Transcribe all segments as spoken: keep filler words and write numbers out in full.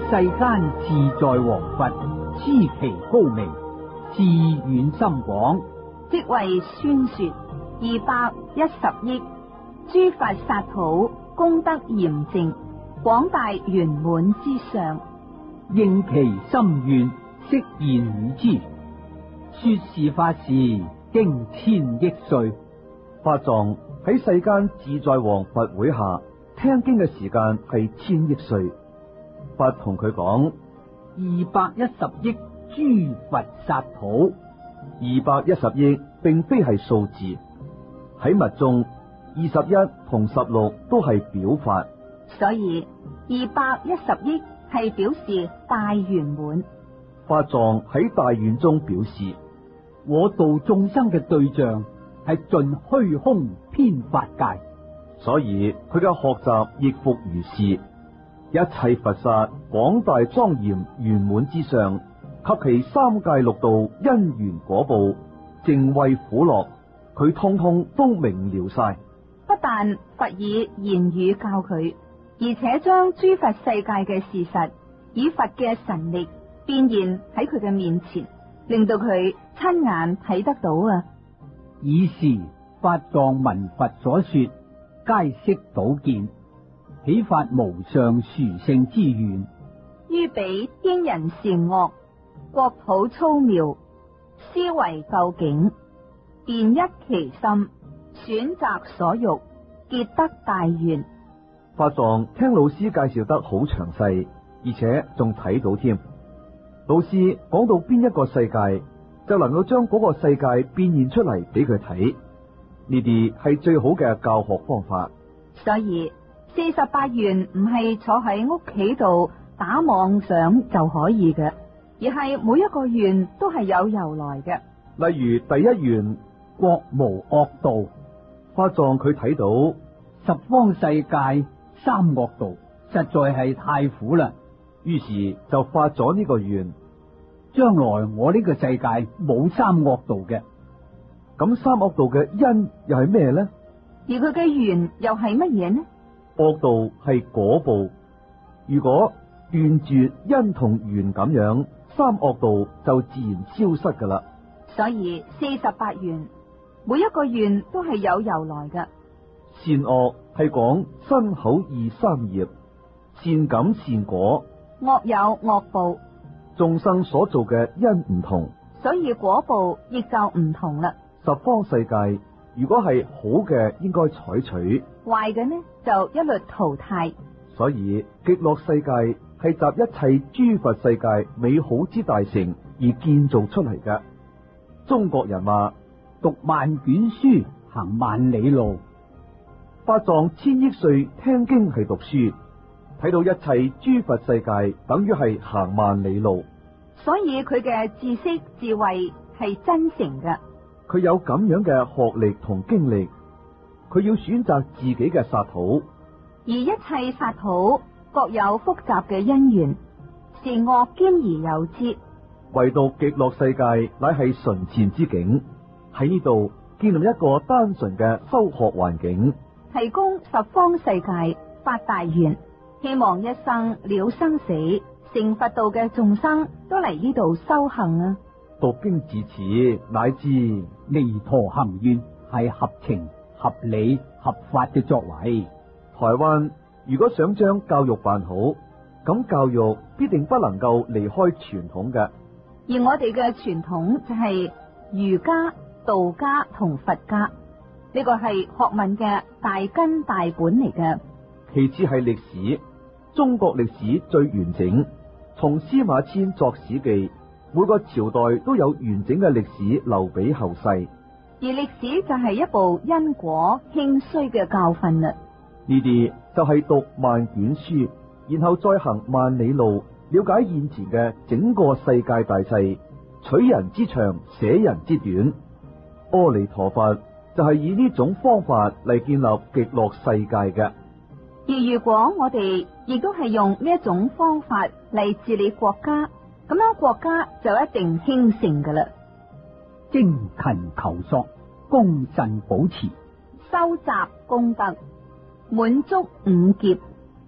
世間自在王佛，知其高明，志遠深廣， 即為宣說二百一十億諸佛剎土功德嚴淨，廣大圓滿之上， 應其心願，悉現與之。說是法事經千億歲， 法藏喺世間自在王佛會下聽經嘅時間係千億歲。佛同佢講： 二百一十億諸佛剎土。 二百一十億並非係數字，喺密宗二十一同十六都係表法， 所以二百一十億係表示大圓滿。 法藏喺大圓中表示， 我度眾生嘅對象係盡虛空遍法界， 所以佢嘅學習亦復如是。一切佛剎廣大莊嚴圓滿之上，及其三界六道因緣果報淨慧苦樂，佢通通都明了晒。 不但佛以言語教佢，而且將諸佛世界嘅事實以佛嘅神力變現喺佢嘅面前，令到佢親眼睇得到啊！ 以是法藏聞佛所說，皆悉睹見，起發無上殊勝之願。 於彼天人善惡，國土粗妙，思維究竟，便一其心，選擇所欲，結得大願。 法藏聽老師介紹得好詳細，而且仲睇到添。老師講到邊一個世界，就能夠將嗰個世界變現出嚟俾佢睇，呢啲係最好嘅教學方法。 所以四十八願唔係坐喺屋企度打妄想就可以嘅，而係每一個願都係有由來嘅。 例如第一願國無惡道， 法藏佢睇到十方世界三惡道實在係太苦啦， 於是就發咗呢個願。 將來我呢個世界冇三惡道嘅， 咁三惡道嘅因又係咩呢？ 而佢嘅緣又係乜嘢呢？ 惡道係果報，如果斷絕因同緣咁樣，三惡道就自然消失噶啦。 所以四十八願每一個願都係有由來嘅。 善惡係講身口意三業，善感善果， 惡有惡報。 眾生所做嘅因唔同， 所以果報亦就唔同啦。 十方世界如果係好嘅，應該採取； 壞嘅呢，就一律淘汰。 所以極樂世界係集一切諸佛世界美好之大成而建造出嚟嘅。中國人話： 讀萬卷書，行萬里路。 法藏千億歲聽經係讀書，睇到一切諸佛世界等於係行萬里路。 所以佢嘅知識智慧係真誠嘅。 佢有咁樣嘅學歷同經歷，佢要選擇自己嘅剎土， 而一切剎土各有複雜嘅因緣，善惡兼而有之。 唯獨極樂世界乃係純善之境，喺呢度建立一個單純嘅修學環境， 提供十方世界發大願，希望一生了生死成佛道嘅眾生都嚟呢度修行啊！ 讀經至此，乃知彌陀行願係合情、合理、合法嘅作為。 台灣如果想將教育辦好，咁教育必定不能夠離開傳統嘅。 而我哋嘅傳統就係儒家、道家同佛家，呢個係學問嘅大根大本嚟嘅。 其次係歷史，中國歷史最完整，從司馬遷作史記，每個朝代都有完整嘅歷史留俾後世。 而歷史就係一部因果興衰嘅教訓啦。 呢啲就係讀萬卷書，然後再行萬里路，了解現前嘅整個世界大勢，取人之長，捨人之短。阿彌陀佛就係以呢種方法嚟建立極樂世界嘅。 而如果我哋亦都係用呢一種方法嚟治理國家，咁樣國家就一定興盛噶啦。 精勤求索，恭慎保持， 收集功德，滿足五劫，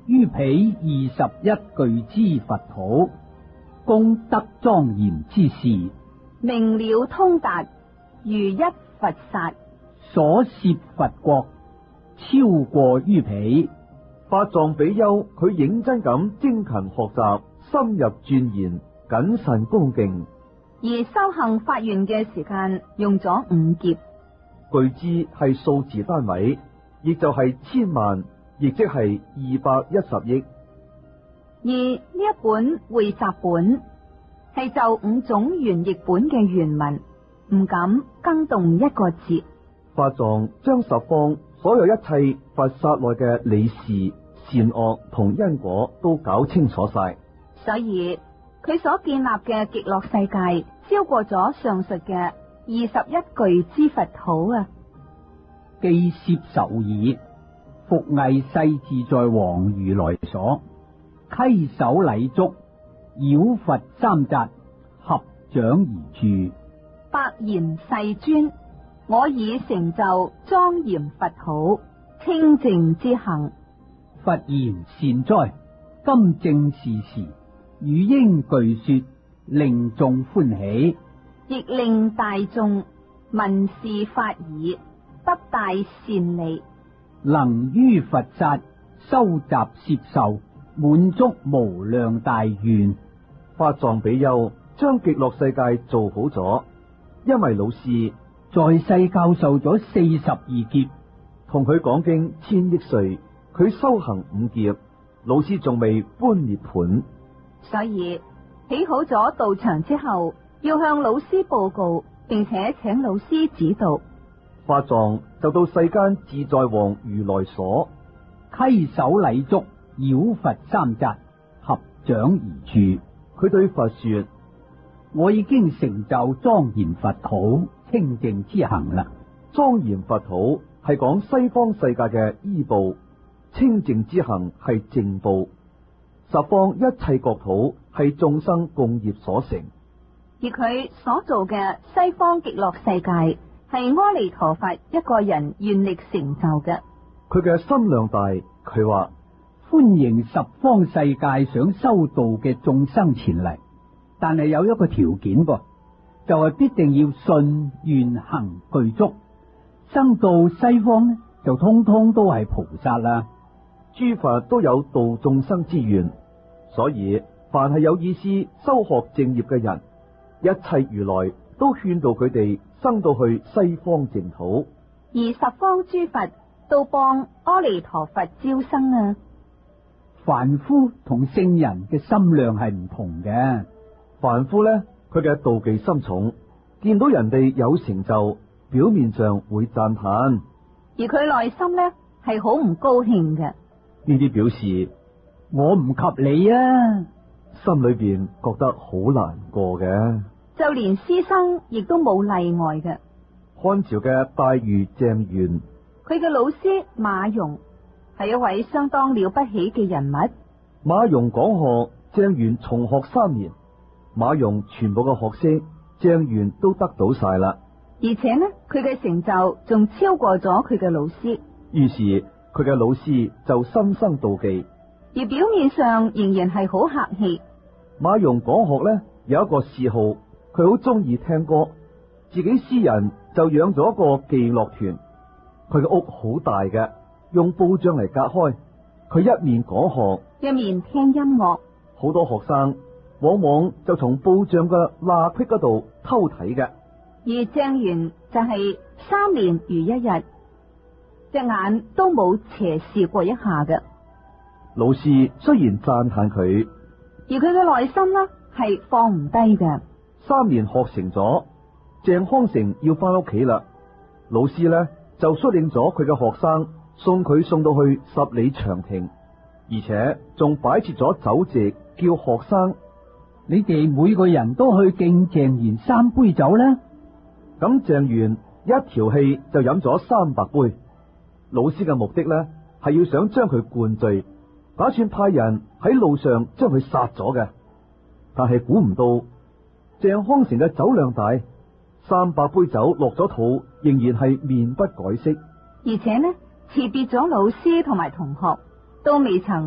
於彼二十一具之佛土，功德莊嚴之事， 明了通達，如一佛剎， 所攝佛國超過於彼。 法藏比丘佢認真咁精勤學習，深入鑽研，謹慎恭敬。 而修行發願嘅時間用咗五劫。 據知係數字單位，亦就係千萬，亦即係二百一十億。 而呢一本匯集本係就五種原譯本嘅原文，唔敢更動一個字。 法藏將十方所有一切佛剎內嘅理事、善惡同因果都搞清楚晒， 所以佢所建立嘅極樂世界超過咗上述嘅二十一具之佛土啊！ 既攝受耳，復詣世自在王如來所，稽首禮足，繞佛三匝，合掌而住。 百言世尊，我已成就莊嚴佛土，清淨之行。 佛言善哉，今正是時，汝應具說，令眾歡喜， 亦令大眾聞是法耳，得大善利。 能於佛剎收集攝受，滿足無量大願。 法藏比丘將極樂世界做好咗，因為老師在世教授咗四十二劫， 同佢講經千億歲，佢修行五劫，老師仲未搬涅盤， 所以起好咗道場之後，要向老師報告，並且請老師指導。 法藏就到世間自在王如來所， 稽首禮足，繞佛三匝，合掌而住。 佢對佛說： 我已經成就莊嚴佛土清淨之行啦。 莊嚴佛土係講西方世界嘅依報，清淨之行係淨報，十方一切國土係眾生共業所成。 而佢所做嘅西方極樂世界係阿彌陀佛一個人願力成就嘅。 佢嘅心量大，佢話歡迎十方世界想修道嘅眾生前嚟，但係有一個條件噃，就係、是、必定要信願行具足。生到西方呢，就通通都係菩薩啦。 諸佛都有度眾生之願，所以凡係有意思修學正業嘅人，一切如來都勸導佢哋生到去西方淨土。 而十方諸佛都幫阿彌陀佛招生啊！ 凡夫同聖人嘅心量係唔同嘅。 凡夫呢，佢嘅妒忌心重，見到人哋有成就，表面上會讚嘆， 而佢內心呢係好唔高興嘅。 呢啲表示我唔及你啊， 心裏邊覺得好難過嘅。 就連師生亦都冇例外嘅。 漢朝嘅大儒鄭玄， 佢嘅老師馬融係一位相當了不起嘅人物。 馬融講學，鄭玄重學三年，馬融全部嘅學識，鄭玄都得到晒啦。 而且呢，佢嘅成就仲超過咗佢嘅老師。 於是佢嘅老師就心生妒忌， 而表面上仍然係好客氣。 馬融講學呢，有一個嗜好，佢好中意聽歌，自己私人就養咗一個伎樂團。佢嘅屋好大嘅，用布障嚟隔開。佢一面講學， 一面聽音樂。 好多學生往往就從布障嘅罅隙嗰度偷睇嘅。 而鄭玄就係三年如一日，隻眼都冇斜視過一下嘅。 老師雖然讚嘆佢， 而佢嘅內心呢係放唔低嘅。 三年學成咗，鄭康成要翻屋企啦。老師呢就率領咗佢嘅學生送佢送到去十里長亭，而且仲擺設咗酒席，叫學生你哋每個人都去敬鄭玄三杯酒啦。 咁鄭玄一條氣就飲咗三百杯。老師嘅目的呢係要想將佢灌醉，打算派人喺路上將佢殺咗嘅。但係估唔到鄭康成嘅酒量大，三百杯酒落咗肚，仍然係面不改色。 而且呢，辭別咗老師同埋同學，都未曾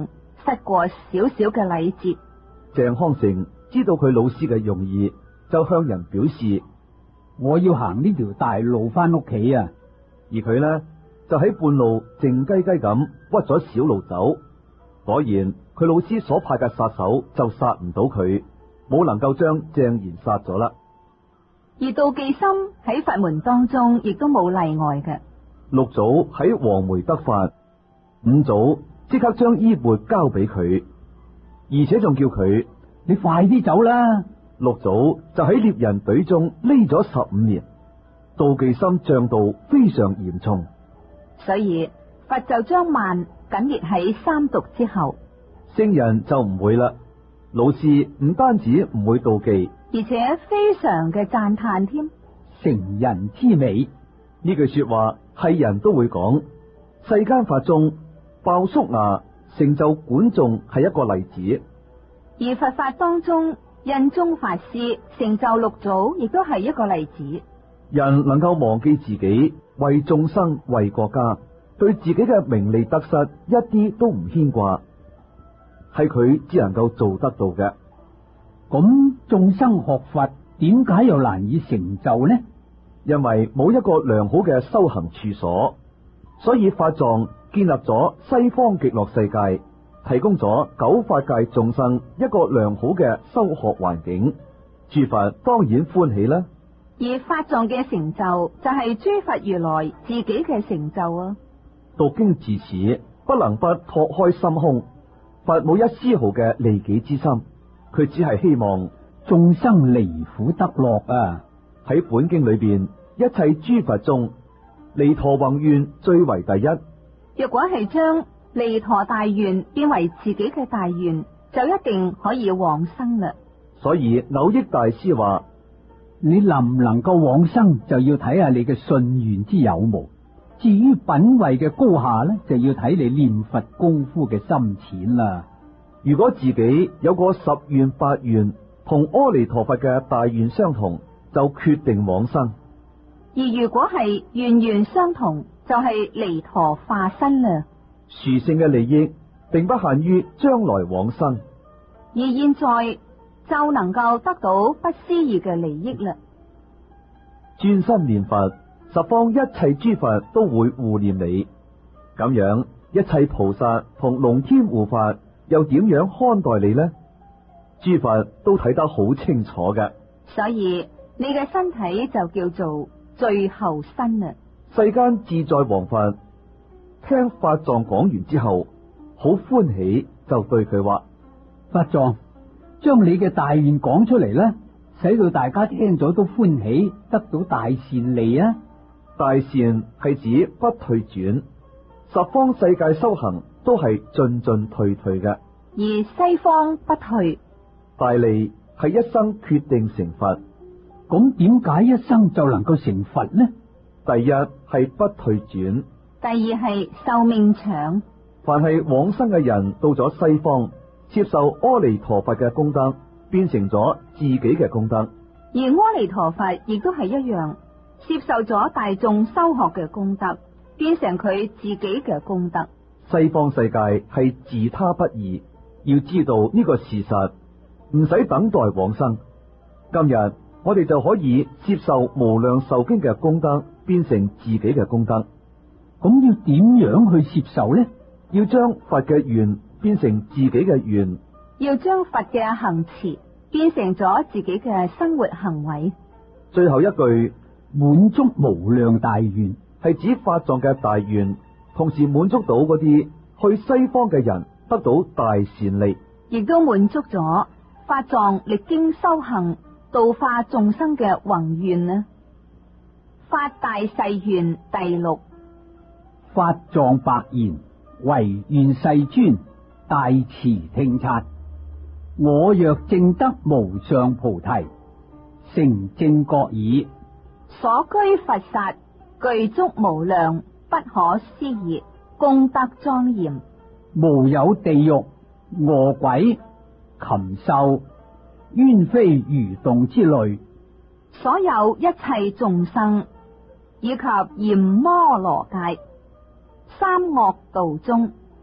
失過少少嘅禮節。 鄭康成知道佢老師嘅用意，就向人表示我要行呢條大路翻屋企啊！ 而佢呢，就喺半路靜雞雞咁屈咗小路走。果然佢老師所派嘅殺手就殺唔到佢，冇能夠將鄭賢殺咗啦。 而妒忌心喺佛門當中亦都冇例外嘅。 六祖喺黃梅得法，五祖即刻將衣缽交俾佢，而且仲叫佢你快啲走啦。 六祖就喺獵人隊中匿咗十五年，妒忌心漲到非常嚴重。 所以佛就將慢緊列喺三毒之後。 聖人就唔會啦，老師唔單止唔會妒忌， 而且非常嘅讚嘆添。 成人之美呢句說話係人都會講。世間法中，鮑叔牙成就管仲係一個例子， 而佛法當中，印宗法師成就六祖亦都係一個例子。 人能夠忘記自己，為眾生為國家，對自己嘅名利得失一啲都唔牽掛，係佢只能夠做得到嘅。 咁眾生學佛點解又難以成就呢？ 因為冇一個良好嘅修行處所，所以法藏建立咗西方極樂世界，提供咗九法界眾生一個良好嘅修學環境，諸佛當然歡喜啦。 而法藏嘅成就就係諸佛如來自己嘅成就啊！ 讀經至此，不能不拓開心胸。佛冇一絲毫嘅利己之心，佢只係希望眾生離苦得樂啊！ 喺本經裏邊，一切諸佛中，彌陀宏願最為第一。 若果係將彌陀大願變為自己嘅大願，就一定可以往生啦。 所以蕅益大師話： 你能唔能夠往生，就要睇下你嘅信願之有無。至於品位嘅高下呢，就要睇你念佛功夫嘅深淺啦。 如果自己有個十願八願同阿彌陀佛嘅大願相同，就決定往生； 而如果係願願相同，就係彌陀化身啦。 殊勝嘅利益並不限於將來往生， 而現在就能夠得到不思議嘅利益啦。 專心念佛，十方一切諸佛都會護念你。咁樣一切菩薩同龍天護法又點樣看待你呢？諸佛都睇得好清楚嘅。 所以你嘅身體就叫做最後身啦。 世間自在王佛聽法藏講完之後，好歡喜，就對佢話： 法藏，將你嘅大願講出嚟啦，使到大家聽咗都歡喜，得到大善利啊！ 大善係指不退轉，十方世界修行都係進進退退嘅， 而西方不退。 大利係一生決定成佛。 咁點解一生就能夠成佛呢？ 第一係不退轉， 第二係壽命長。 凡係往生嘅人到咗西方，接受阿彌陀佛嘅功德，變成咗自己嘅功德； 而阿彌陀佛亦都係一樣，接受咗大眾修學嘅功德，變成佢自己嘅功德。 西方世界係自他不二，要知道呢個事實，唔使等待往生。今日我哋就可以接受無量壽經嘅功德，變成自己嘅功德。 咁要點樣去接受呢？ 要將佛嘅願變成自己嘅願， 要將佛嘅行持變成咗自己嘅生活行為。 最後一句滿足無量大願， 係指法藏嘅大願，同時滿足到嗰啲去西方嘅人得到大善利， 亦都滿足咗法藏歷經修行度化眾生嘅宏願呢。發大誓願第六， 法藏白言，唯願世尊大慈聽察，我若證得無上菩提，成正覺已， 所居佛剎具足無量不可思議功德莊嚴， 無有地獄餓鬼禽獸冤非魚動之類， 所有一切眾生以及閻摩羅界三惡道中，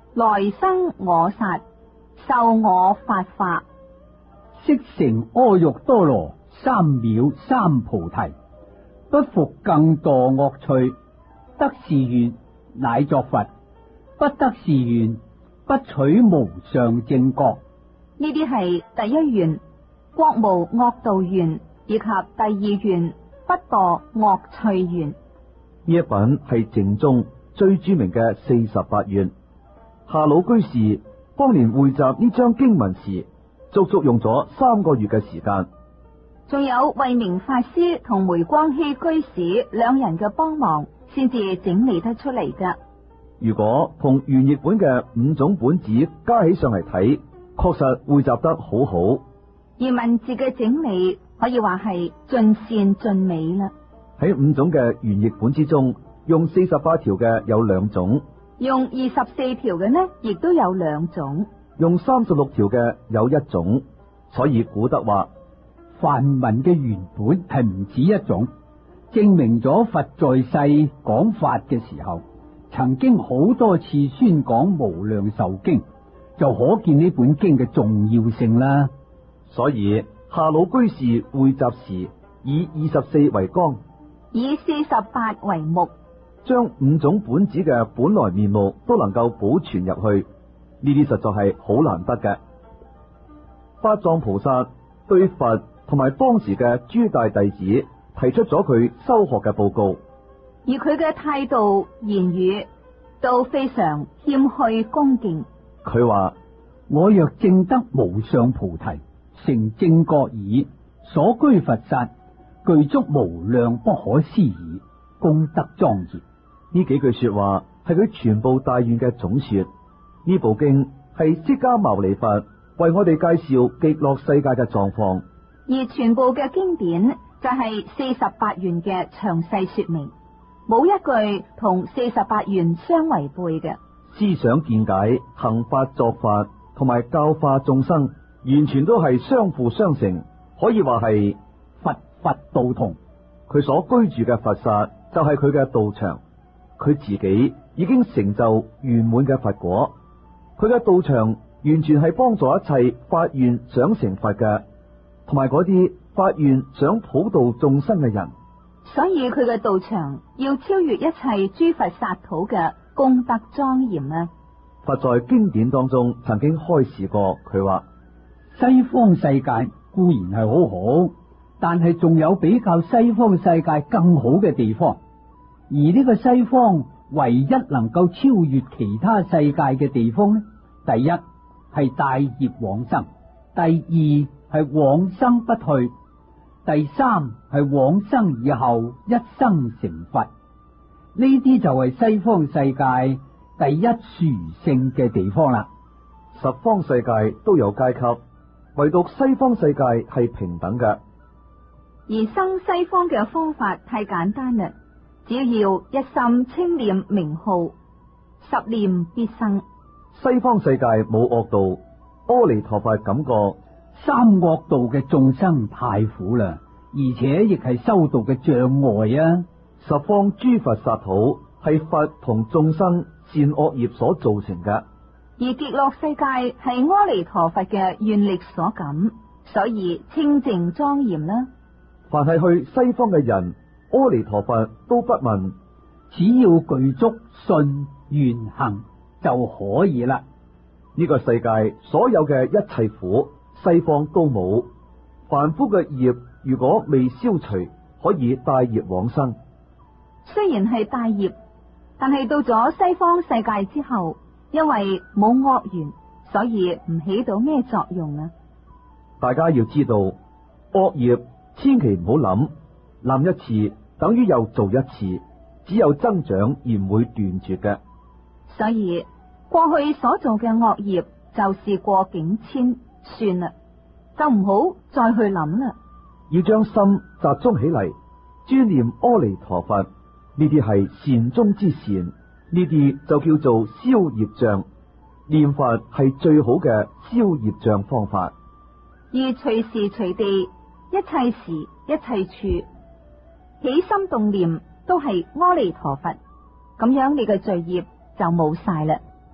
來生我殺，受我法化。 悉成阿耨多羅三藐三菩提，不復更墮惡趣。得是願，乃作佛；不得是願，不取無上正覺。 呢啲係第一願，國無惡道願，以及第二願，不墮惡趣願。 呢一品係淨宗最著名嘅四十八願。夏魯居士當年匯集呢張經文時，足足用咗三個月嘅時間。 仲有慧明法師同梅光希居士兩人嘅幫忙，先至整理得出嚟噶。 如果同原譯本嘅五種本子加起上嚟睇，確實匯集得好好。 而文字嘅整理可以話係盡善盡美啦。 喺五種嘅原譯本之中，用四十八條嘅有兩種， 用二十四條嘅呢，亦都有兩種， 用三十六條嘅有一種。所以古德話， 梵文嘅原本係唔止一種，證明咗佛在世講法嘅時候，曾經好多次宣講無量壽經，就可見呢本經嘅重要性啦。 所以夏魯居士匯集時以二十四為綱， 以四十八為目， 將五種本子嘅本來面目都能夠保存入去，呢啲實在係好難得嘅。法藏菩薩對佛同埋當時嘅諸大弟子提出咗佢修學嘅報告， 而佢嘅態度言語都非常謙虛恭敬。 佢話： 我若證得無上菩提，成正覺已，所居佛剎，具足無量不可思議功德莊嚴。 呢幾句說話係佢全部大願嘅總說。呢部經係釋迦牟尼佛為我哋介紹極樂世界嘅狀況， 而全部嘅經典就係四十八願嘅詳細說明，冇一句同四十八願相違背嘅。 思想見解、行法作法同埋教化眾生，完全都係相輔相成，可以話係佛佛道同。 佢所居住嘅佛剎就係佢嘅道場，佢自己已經成就圓滿嘅佛果。佢嘅道場完全係幫助一切發願想成佛嘅，同埋嗰啲發願想普度眾生嘅人。 所以佢嘅道場要超越一切諸佛剎土嘅功德莊嚴啊！ 佛在經典當中曾經開示過，佢話西方世界固然係好好，但係仲有比較西方世界更好嘅地方。而呢個西方唯一能夠超越其他世界嘅地方呢，第一係大業往生，第二係往生不退，第三係往生以後一生成佛。呢啲就係西方世界第一殊勝嘅地方啦。 十方世界都有階級，唯獨西方世界係平等嘅。 而生西方嘅方法太簡單啦，只要一心清念名號，十念必生。 西方世界冇惡道，阿彌陀佛感覺三惡道嘅眾生太苦啦，而且亦係修道嘅障礙啊！ 十方諸佛剎土係佛同眾生善惡業所造成嘅， 而極樂世界係阿彌陀佛嘅願力所感，所以清淨莊嚴啦。 凡係去西方嘅人，阿彌陀佛都不問， 只要具足信願行就可以啦。 呢個世界所有嘅一切苦，西方都冇。凡夫嘅業如果未消除，可以帶業往生。 雖然係帶業，但係到咗西方世界之後，因為冇惡緣，所以唔起到咩作用啊！ 大家要知道，惡業千祈唔好諗，諗一次等於又做一次，只有增長而唔會斷絕嘅。 所以過去所做嘅惡業就是過境遷，算啦，就唔好再去諗啦。 要將心集中起嚟，專念阿彌陀佛，呢啲係善中之善，呢啲就叫做消業障。念佛係最好嘅消業障方法。 而隨時隨地，一切時一切處，起心動念都係阿彌陀佛，咁樣你嘅罪業就冇晒啦。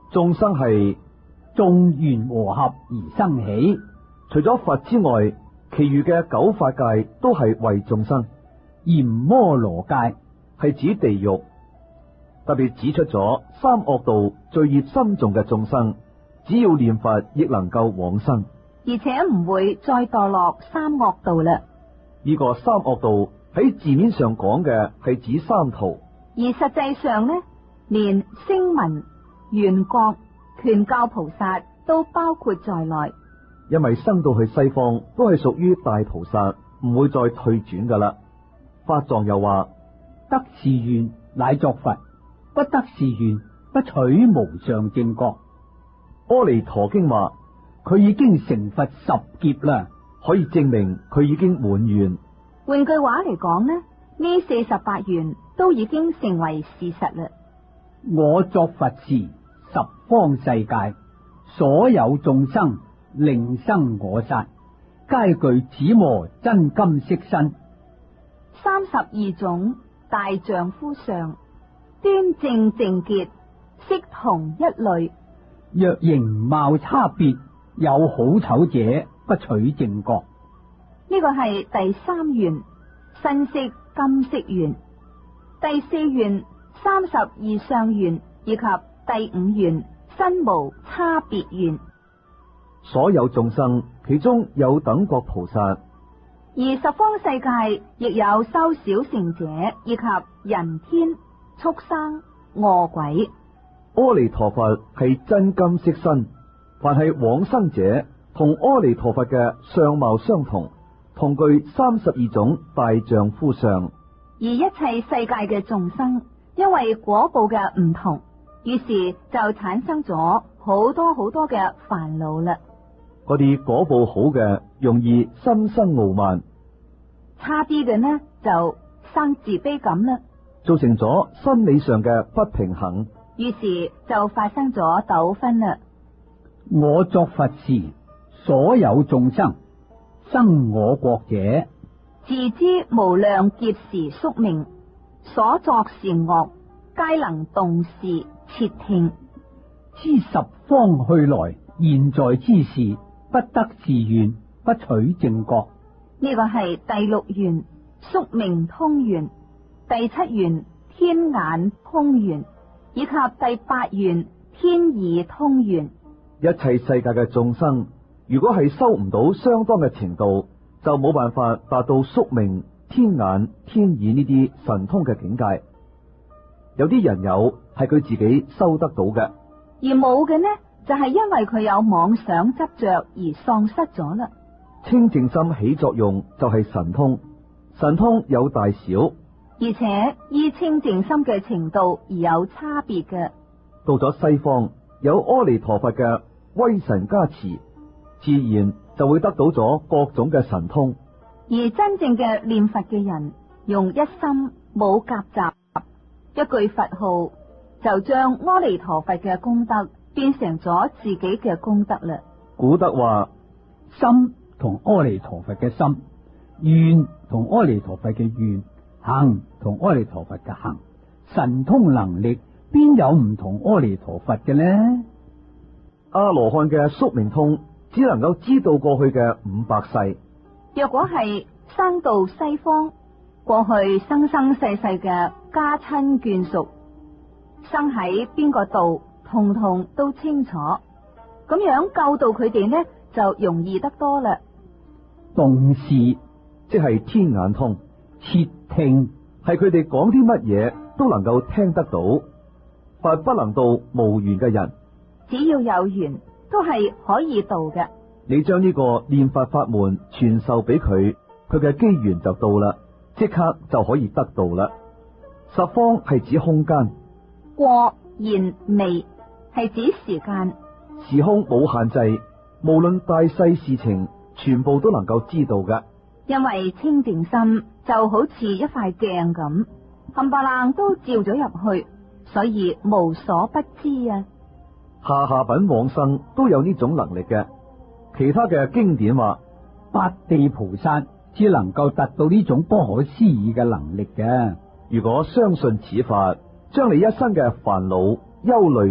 眾生係眾緣和合而生起。 除咗佛之外，其餘嘅九法界都係為眾生。 閻摩羅界係指地獄，特別指出咗三惡道罪孽深重嘅眾生，只要念佛亦能夠往生， 而且唔會再墮落三惡道啦。 呢個三惡道喺字面上講嘅係指三途， 而實際上呢，連聲聞、緣覺、權教菩薩都包括在內。 因為生到去西方都係屬於大菩薩，唔會再退轉噶啦。法藏又話： 得是願乃作佛，不得是願不取無上正覺。 阿彌陀經話佢已經成佛十劫啦， 可以證明佢已經滿願。 換句話嚟講呢，呢四十八願都已經成為事實啦。 我作佛時，十方世界所有眾生令生我剎，皆具紫磨真金色身， 三十二種大丈夫相，端正正潔，悉同一類。 若形貌差別，有好醜者，不取正覺。 呢個係第三願，身色金色願。第四願，三十二相願，以及第五願，身無差別願。 所有眾生，其中有等覺菩薩， 而十方世界亦有修小乘者，以及人天、畜生、餓鬼。 阿彌陀佛係真金色身，凡係往生者，同阿彌陀佛嘅相貌相同，同具三十二種大丈夫相。 而一切世界嘅眾生，因為果報嘅唔同，於是就產生咗好多好多嘅煩惱啦。 嗰啲果報好嘅，容易心生傲慢； 差啲嘅呢，就生自卑感啦， 造成咗心理上嘅不平衡。 於是就發生咗糾紛啦。 我作佛時，所有眾生生我國者， 自知無量劫時宿命，所作善惡，皆能動視竊聽， 知十方去來，現在之事，不得是願，不取正覺。 呢個係第六願，宿命通願；第七願，天眼通願，以及第八願，天意通願。 一切世界嘅眾生，如果係修唔到相當嘅程度，就冇辦法達到宿命、天眼、天意呢啲神通嘅境界。有啲人有，係佢自己修得到嘅； 而冇嘅呢，就係因為佢有妄想執着而喪失咗啦。 清淨心起作用就係神通，神通有大小， 而且依清淨心嘅程度而有差別嘅。 到咗西方，有阿彌陀佛嘅威神加持，自然就會得到咗各種嘅神通。 而真正嘅念佛嘅人，用一心冇夾雜，一句佛號就將阿彌陀佛嘅功德變成咗自己嘅功德啦。 古德話： 心同阿彌陀佛嘅心，願同阿彌陀佛嘅願，行同阿彌陀佛嘅行，神通能力邊有唔同阿彌陀佛嘅呢？ 阿羅漢嘅宿命通只能夠知道過去嘅五百世。 若果係生到西方，過去生生世世嘅家親眷屬，生喺邊個道，通通都清楚。咁樣救度佢哋呢，就容易得多啦。 動視即係天眼通， 竊聽係佢哋講啲乜嘢都能夠聽得到。佛不能度無緣嘅人， 只要有緣，都係可以度嘅。 你將呢個念佛法門傳授俾佢，佢嘅機緣就到啦，即刻就可以得到啦。十方係指空間， 過現未係指時間， 時空冇限制，無論大細事情，全部都能夠知道嘅。 因為清淨心就好似一塊鏡咁，冚唪唥都照咗入去，所以無所不知啊。 下下品往生都有呢種能力嘅。其他嘅經典話， 八地菩薩只能夠達到呢種不可思議嘅能力嘅。 如果相信此法，將你一生嘅煩惱、憂慮、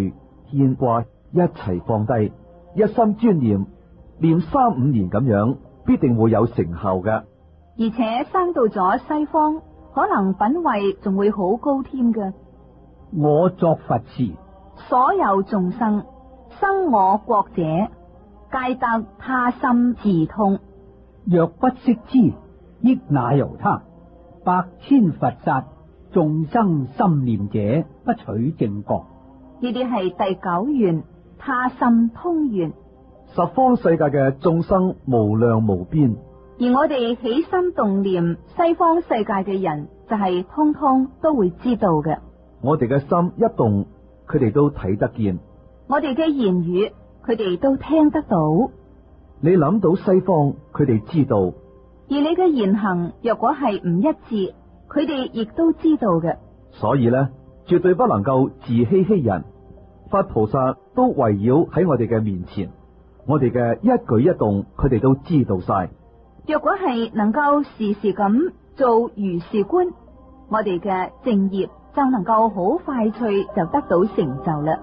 牽掛一齊放低，一心專念，念三五年咁樣，必定會有成效嘅。 而且生到咗西方，可能品位仲會好高添嘅。 我作佛時， 所有眾生生我國者，皆得他心自通。 若不識之，益那由他？百千佛剎，眾生心念者，不取正覺。 呢啲係第九願，他心通願。 十方世界嘅眾生無量無邊， 而我哋起心動念，西方世界嘅人就係通通都會知道嘅。 我哋嘅心一動，佢哋都睇得見。 我哋嘅言語，佢哋都聽得到。 你諗到西方，佢哋知道； 而你嘅言行若果係唔一致，佢哋亦都知道嘅。 所以呢，絕對不能夠自欺欺人。佛菩薩都圍繞喺我哋嘅面前，我哋嘅一舉一動，佢哋都知道晒。 若果係能夠時時咁做如是觀，我哋嘅正業就能夠好快脆就得到成就啦。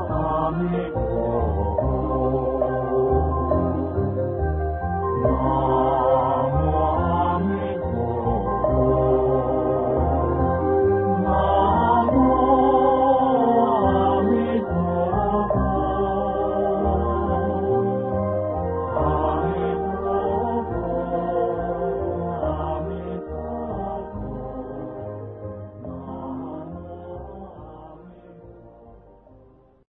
Oh